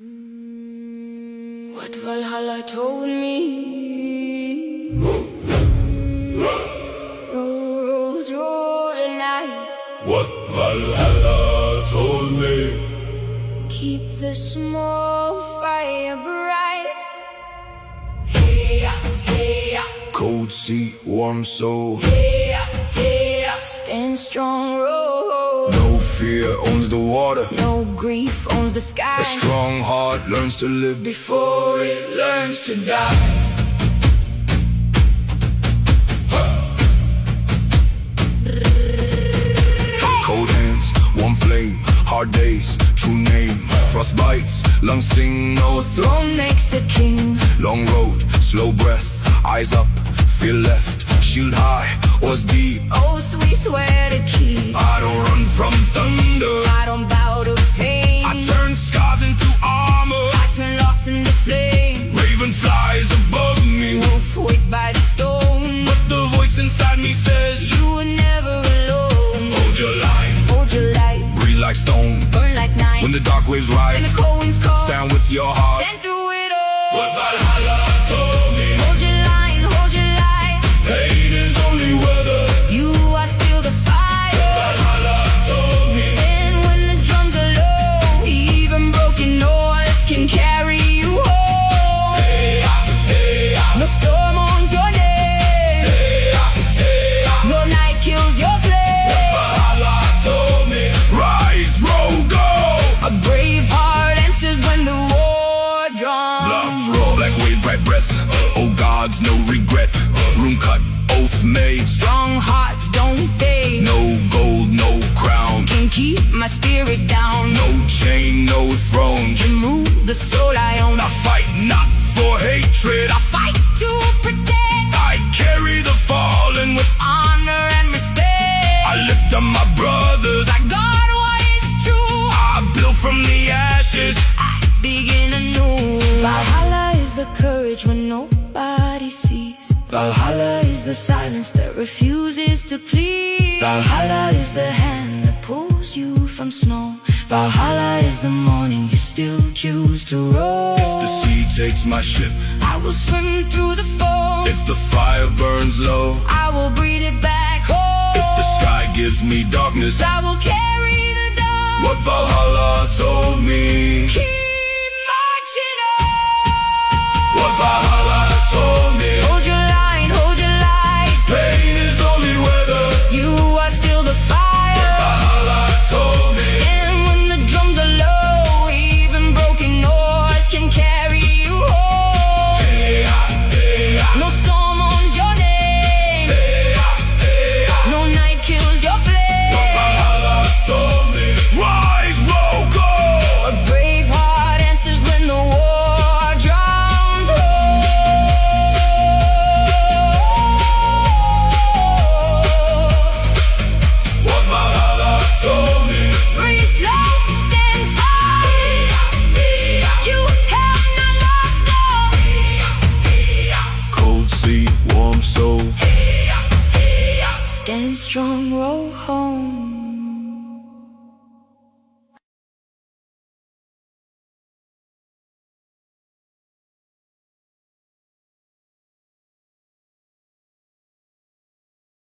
What Valhalla told me, roll through the night. What Valhalla told me, keep the small fire bright. cold sea, warm soul. Stand strong, roll. No fear owns the water. No grief owns the sky. A strong heart learns to live before it learns to die. Cold hands, warm flame, hard days, true name. Frost bites, lungs sing, no Throne makes a king. long road, slow breath, eyes up, feel left. Shield high, oars deep. Oaths we swear to keep. I don't run from thunder. I don't bow to pain. I turn scars into armor. I turn loss into flame. Raven flies above me, Wolf waits by the stone. but the voice inside me says, You were never alone. hold your line, Hold your light. breathe like stone. Burn like night. When the dark waves When rise, the cold winds call. stand with your heart. Stand through it all. What Valhalla told me, Hold your line, hold your light. pain is only weather. You are still the fire. Valhalla told me, Stand when the drums are low. Even broken oars can carry you home. No storm owns your name. No night kills your flame. Valhalla told me, rise, roll, go. A brave heart answers when the war drums Lungs roll like wave, bright breath. Oh gods, no regret. Room cut, oath made. Strong hearts don't fade. No gold, no crown. Can keep my spirit down. No chain, no throne. Can move the soul I own. I fight not for hatred. I Fight to protect. I carry the fallen with. Honor and respect. I lift up my brothers. I guard what is true. I build from the ashes. I begin anew. Valhalla is the courage when nobody sees. Valhalla is the silence that refuses to plead. Valhalla is the hand that pulls you from snow. Valhalla is the morning you still choose to roll. If the sea takes my ship, I will swim through the foam. if the fire burns low, I will breathe it back home. if the sky gives me darkness, I will carry the dawn. what Valhalla told me, Keep marching on. what Valhalla told me, Hold your line, hold your light. pain is only weather. You are still the fire. Valhalla told me, And when the drums are low, even broken oars can carry you home. No storm owns your name. No night kills your flame. Valhalla told me, rise, roll, go. A brave heart answers when the war drums roll. What Valhalla told me, Breathe slow, stand tall. You have not lost all. cold sea, warm soul. Stand strong, roll home.